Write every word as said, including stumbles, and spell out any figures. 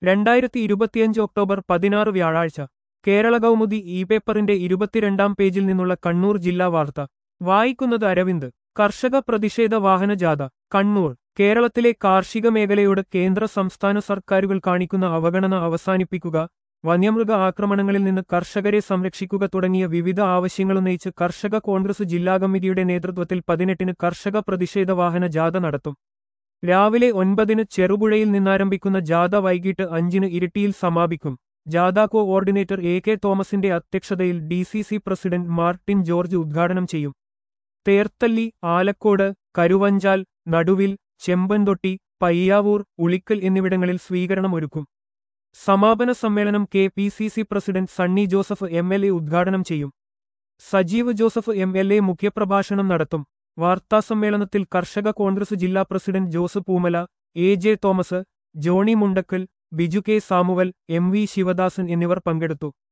രണ്ടായിരത്തി ഇരുപത്തിയഞ്ച് ഒക്ടോബർ പതിനാറ് വ്യാഴാഴ്ച കേരള കൗമുദി ഇ പേപ്പറിന്റെ ഇരുപത്തിരണ്ടാം പേജിൽ നിന്നുള്ള കണ്ണൂർ ജില്ലാ വാർത്ത വായിക്കുന്നത് അരവിന്ദ്. കർഷക പ്രതിഷേധ വാഹന ജാഥ കണ്ണൂർ. കേരളത്തിലെ കാർഷിക മേഖലയോട് കേന്ദ്ര സംസ്ഥാന സർക്കാരുകൾ കാണിക്കുന്ന അവഗണന അവസാനിപ്പിക്കുക, വന്യമൃഗ ആക്രമണങ്ങളിൽ നിന്ന് കർഷകരെ സംരക്ഷിക്കുക തുടങ്ങിയ വിവിധ ആവശ്യങ്ങളുന്നയിച്ച് കർഷക കോൺഗ്രസ് ജില്ലാ കമ്മിറ്റിയുടെ നേതൃത്വത്തിൽ പതിനെട്ടിന് കർഷക പ്രതിഷേധ വാഹന ജാഥ നടത്തും. രാവിലെ ഒൻപതിന് ചെറുപുഴയിൽ നിന്നാരംഭിക്കുന്ന ജാഥ വൈകിട്ട് അഞ്ചിന് ഇരിട്ടിയിൽ സമാപിക്കും. ജാഥ കോഓർഡിനേറ്റർ എ കെ തോമസിന്റെ അധ്യക്ഷതയിൽ D C C president Martin George ഉദ്ഘാടനം ചെയ്യും. തേർത്തല്ലി, ആലക്കോട്, കരുവഞ്ചാൽ, നടുവിൽ, ചെമ്പൻതൊട്ടി, പയ്യാവൂർ, ഉളിക്കൽ എന്നിവിടങ്ങളിൽ സ്വീകരണമൊരുക്കും. സമാപന സമ്മേളനം K P C C president Sunny Joseph M L A ഉദ്ഘാടനം ചെയ്യും. Sajeev Joseph M L A മുഖ്യപ്രഭാഷണം നടത്തും. വാർത്താസമ്മേളനത്തിൽ കർഷക കോൺഗ്രസ് ജില്ലാ president Jose Poomala, A J Thomas, Johny Mundakkal, Biju K Samuel, M V Sivadasan എന്നിവർ പങ്കെടുത്തു.